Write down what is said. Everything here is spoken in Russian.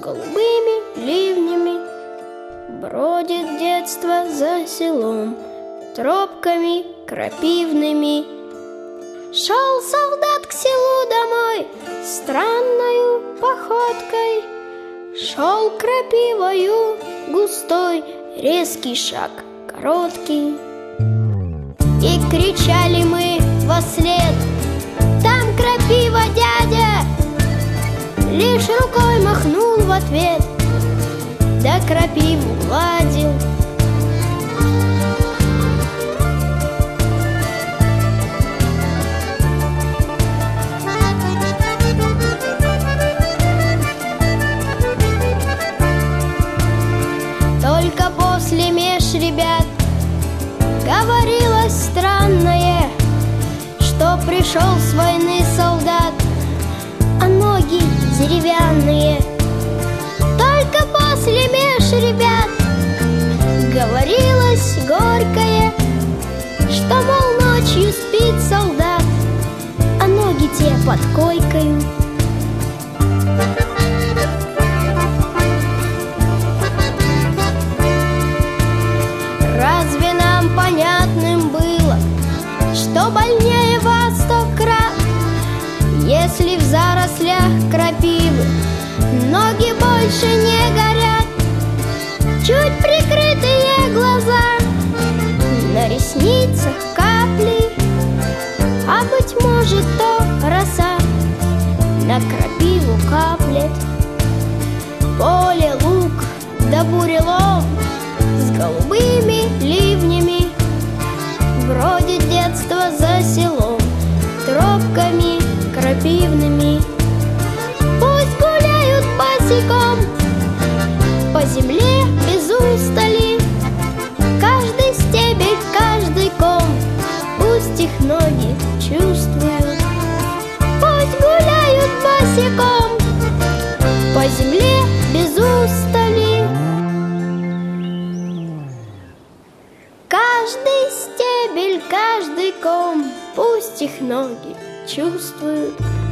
голубыми ливнями. Бродит детство за селом, тропками крапивными. Шел солдат к селу домой странною походкой, шел крапивою густой, резкий шаг короткий. И кричали мы вослед: там крапива, дядя! Лишь рукой махнул в ответ, да крапиву гладил. Только после меж ребят говорилось странное, что пришел с войны солдат, а ноги деревянные. Только после меж ребят говорилось горькое, что, мол, ночью спит солдат, а ноги те под койкою. Разве нам понятным было, что больнее во 100 крат, если в зарослях крапивы ноги больше не горят? Чуть прикрытые глаза, на ресницах капли, а быть может, то роса на крапиву каплет. Поле, луг да бурелом с голубыми ливнями. Бродит детство за селом, тропками крапивными. Пусть гуляют босиком по земле без устали, каждый стебель, каждый ком, пусть их ноги чувствуют. Пусть гуляют босиком по земле без устали, каждый стебель, каждый ком, пусть их ноги чувствуют.